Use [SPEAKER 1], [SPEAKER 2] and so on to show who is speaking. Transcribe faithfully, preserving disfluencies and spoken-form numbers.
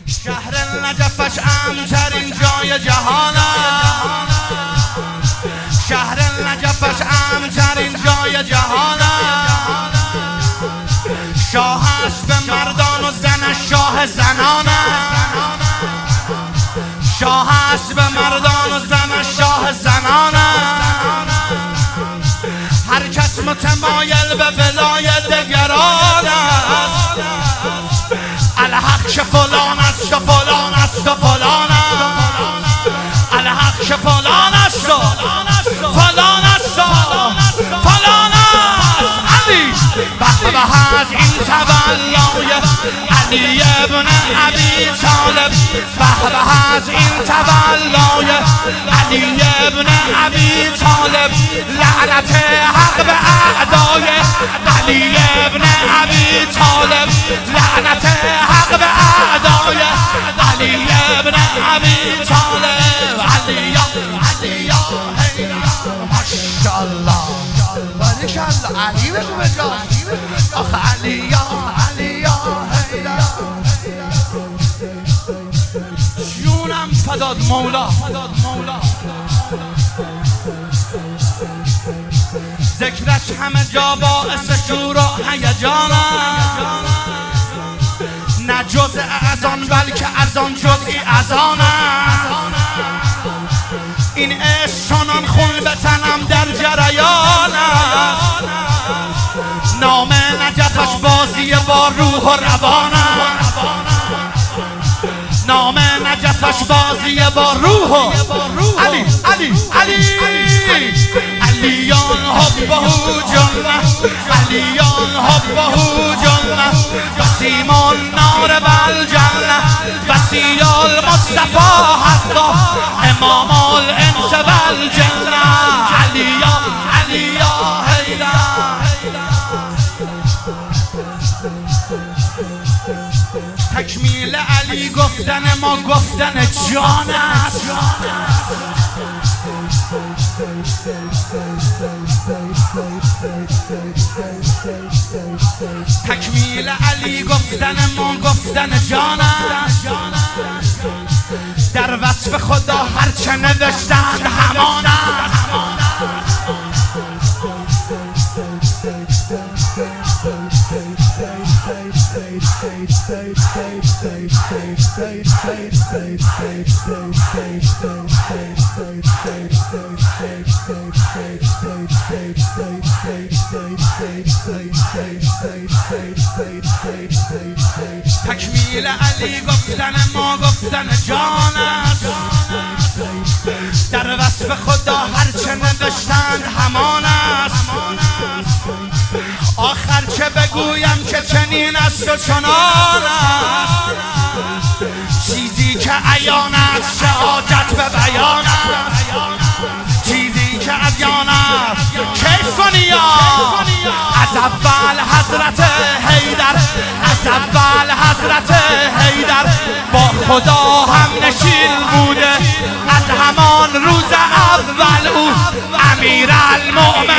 [SPEAKER 1] شهر نجفش امن‌ترین جای جهان است. شهر نجفش امن‌ترین جای جهان است. شاه است به مردان و زنش شاه زنان است. شاه است به مردان و زنش شاه زنان است. هر کس متمایل به ولای دگران است. الحق چه فلان است و فلان است و فلان است. الحق چه فلان است و فلان است و فلان است. علی به به از این تولای علی ابن ابی طالب. به به از این تولای علی ابن ابی طالب. لعنت حق به اعدای علی ابن ابی طالب. لعنت حق به اعدای علی ابن ابی طالب. علی علی ماشاءالله بارکالله. علی بگو به جا آخه علی یا علی یا حیدر. جونم فداد مولا. ذکرش همه جا باعث شور و هیجان است. نه جزء از آن بلکه از آن جزئی از آن است. این عشق چنان خون به تنم در جریان است. نام نجفش بازی با روح و روان است. نام نجفش بازی با روح و علی علی علی علیان حبه جنه. علیان حبه جنه. وسیمان نار والجنه. وسیع المصطفى حقا امام الانس والجنه. علیا علیا حیدر. تکمیل علی گفتن ما گفتن جان است. تکمیل علی گفتن ما گفتن جان است. در وصف خدا هرچه نوشتند همان است. تکمیل علی گفتن ما گفتن جان است. در وصف خدا هرچه نوشتند همان است. آخر چه بگویم که چنین است و چنان است. چیزی که عیان است شهادت به بیان است. چیزی که عیان است کیف و نیاز. از اول حضرت حیدر. از اول حضرت حیدر با خدا هم نشین بوده. از همان روز اول او امیر المؤمنین